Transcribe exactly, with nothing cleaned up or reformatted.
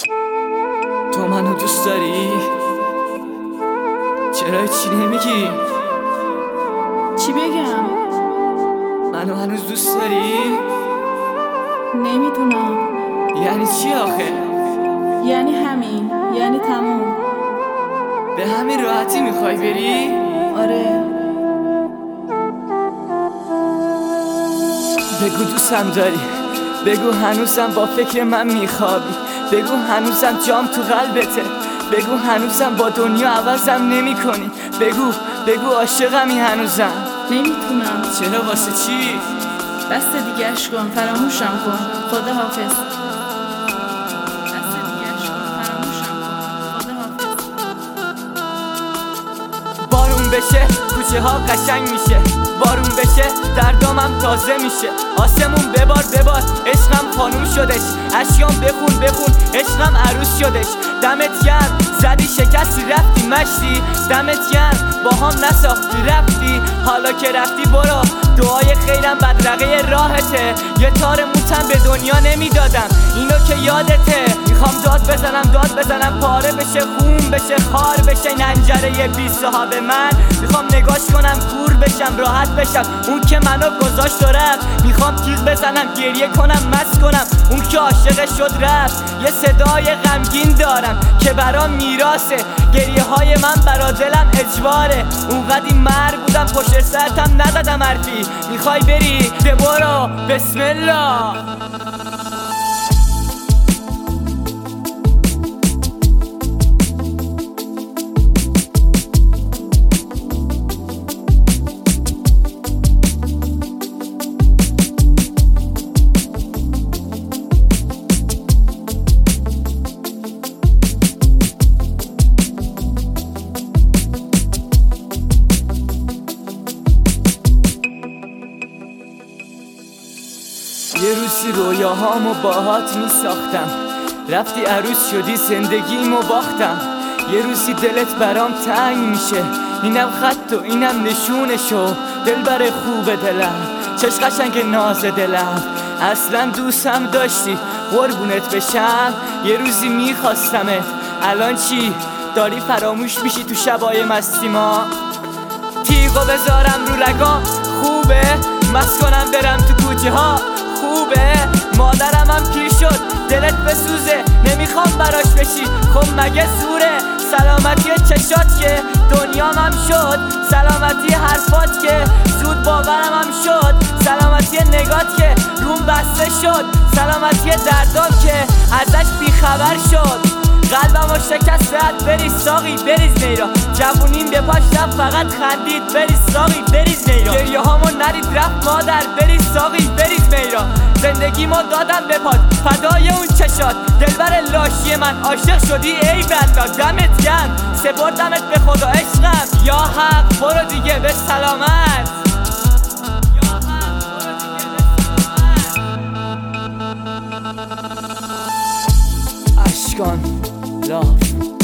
تو منو دوست داری؟ چرا چی نمیگی؟ چی بگم؟ منو هنوز دوست داری؟ نمیدونم. یعنی چی آخه؟ یعنی همین، یعنی تموم. به همین راحتی میخوای بری؟ آره. بگو دوستم داری، بگو هنوزم با فکر من میخوابی، بگو هنوزم جام تو قلبته، بگو هنوزم با دنیا عوضم نمی کنی، بگو بگو عاشقمی هنوزم. نمیتونم. چرا واسه چی؟ بس دیگه اش کن، فراموشم کن. خدا حافظ. بس دیگه اش کن، فراموشم کن. خدا حافظ. بارون بشه کوچه ها قشنگ میشه، بارون بشه دردامم تازه میشه، آسمون ببار ببار عشقم خانوم شدش، اشیام بخون بخون عشقم عروس شدش. دمت گرم زدی شکستی رفتی مشتی، دمت گرم با هم نساختی رفتی، حالا که رفتی برو دعای خیرم بدرقه راهته، یه تار موتم به دنیا نمیدادم اینو که یادته، میخوام داد بزنم داد بزنم پاره بشه خون بشه خار بشه ننجره بی صاحب من، میخوام نگاش کنم کور بشم راحت بشم، اون که منو گذاشت و رفت، میخوام تیغ بزنم گریه کنم مست کنم، اون که عاشق شد رفت. یه صدای غمگین دارم که برام میراثه، گریه های من برا دلم اجباره، اونقدی مرگ بودم پشت سرتم نزدم حرفی، میخوای بری ده برو بسم الله. یه روزی رویاهامو باهات می ساختم، رفتی عروس شدی زندگیمو باختم، یه روزی دلت برام تنگ میشه، اینم خط و اینم نشونشو، دل بر خوب دلم چش قشنگ ناز دلم، اصلا دوستم داشتی قربونت بشم، یه روزی میخواستمت الان چی؟ داری فراموش میشی تو شبای مستی ما، تیغو بذارم رو رگام خوبه، مست کنم برم تو کوچه ها خوبه، مادرم هم پیر شد دلت بسوزه نمیخوام براش بشی، خب مگه زوره؟ سلامتی چشات که دنیام هم شد، سلامتی حرفات که زود باورم هم شد، سلامتی نگات که روم بسته شد، سلامتی دردام که ازش بیخبر شد، قلبم و شکست رد بریز ساقی بریز نیرا، جوونیم به پاش رفت فقط خندید بریز ساقی بریز نیرا، گریه هامو نرید رفت مادر بریز ساقی بریز نیرا، زندگی ما دادم به پاد فدای اون چشات، دلبر لاشی من عاشق شدی ای بلا، دمت گرم سپردمت به خدا عشقم، یا حق برو دیگه به سلامت، یا حق برو دیگه به سلامت. اشکان لاف